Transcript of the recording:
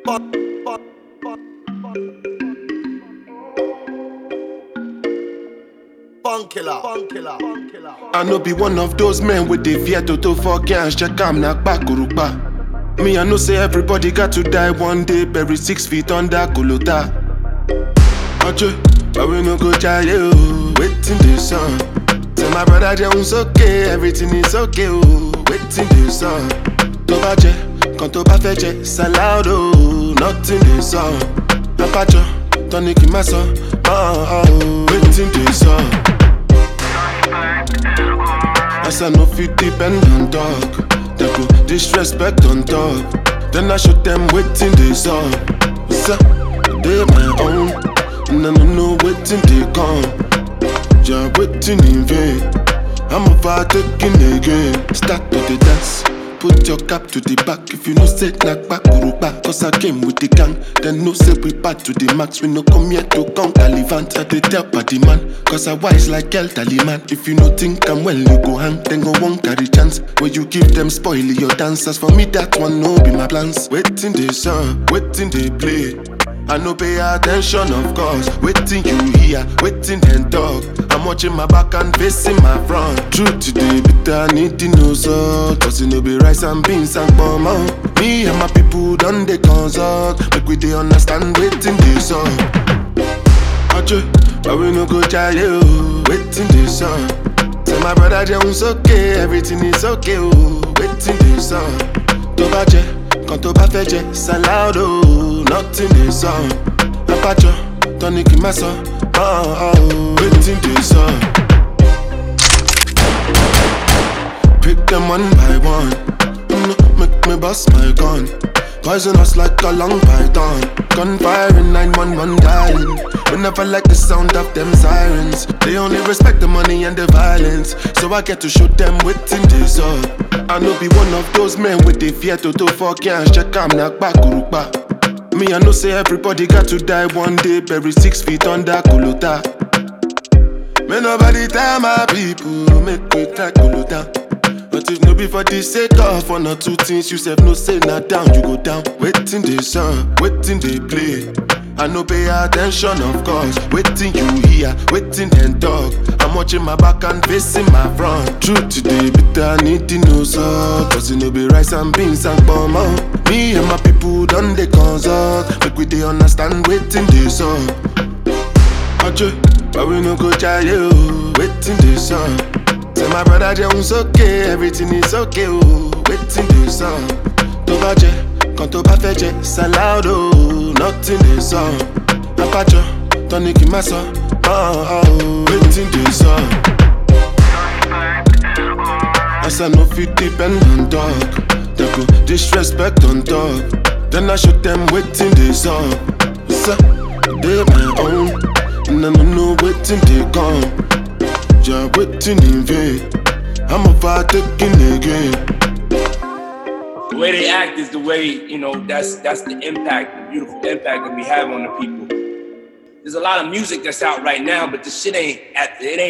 I no be one of those men with the fear to fuck and check am na kpakurupa. Me I know say everybody got to die one day, buried 6 feet under Kolota. Oje, but we no go jail you. Waiting this song. Tell my brother Jones okay, everything is okay. Oh, waiting this song. To baje, quand to ba feje, salad oh, nothing this song. Apacho, tonic in my son. Waiting this song. As I know fit depend on talk, they go disrespect on top. Then I show them waiting this up. So they my own, and I don't know waiting they come. You're waiting in vain. I'm overtaking again. Start to the dance. Put your cap to the back. If you know say knock back Uruba, cause I came with the gang. Then no say we back to the max. We no come here to count Talivant. I they tell party man, cause I wise like El Taliman. If you no think I'm well, you go hang. Then go won't carry chance. When you give them spoil your dancers. For me that one no be my plans. Waiting they song, waiting they play. I no pay attention of course. Waiting you hear, waiting then talk. I'm watching my back and facing my front. Truth today, bitter I need to know so. Cause you know be rice and beans and bomb out. Me and my people done they consult. Make we they understand waiting this song. Oje, but we no go jail. Waiting this song. Tell my brother Jones okay, everything is okay. Oh, waiting this song. To baje, quand to ba feje, salad oh, nothing this song. Apacho, tonic in my son. Waiting this song. Pick them one by one. Make me bust my gun. Poison us like a long python. Gunfire in 911 dialing. We never like the sound of them sirens. They only respect the money and the violence. So I get to shoot them waiting this up. I no be one of those men with the fear to fuck and check am na kpakurupa. Me I know say everybody got to die one day, buried 6 feet under Kolota. Me nobody tell my people make we track Kolota. But if no be for the sake of one or two things, you self no say not down, you go down. Waiting they song, waiting they play. I no pay attention of course. Waiting you hear, waiting then talk. I'm watching my back and facing my front. Truth today, bitter I need to know so. Cause you know be rice and beans and bomb out. Me and my people done they consult. Make we they understand waiting this song. Oje, but we no go jail. Waiting this song. Tell my brother Jones okay, everything is okay. Oh, waiting this song. To baje, quand to ba feje, salad oh, nothing this song. Apacho, tonic in my son. Waiting this song. As I know fit depend on talk, they go disrespect on top. Then I show them waiting this song. So they my own, and I don't know waiting they come. You're waiting in vain. I'm overtaking again. The way they act is the way, you know, that's the impact, the beautiful impact that we have on the people. There's a lot of music that's out right now, but the shit it ain't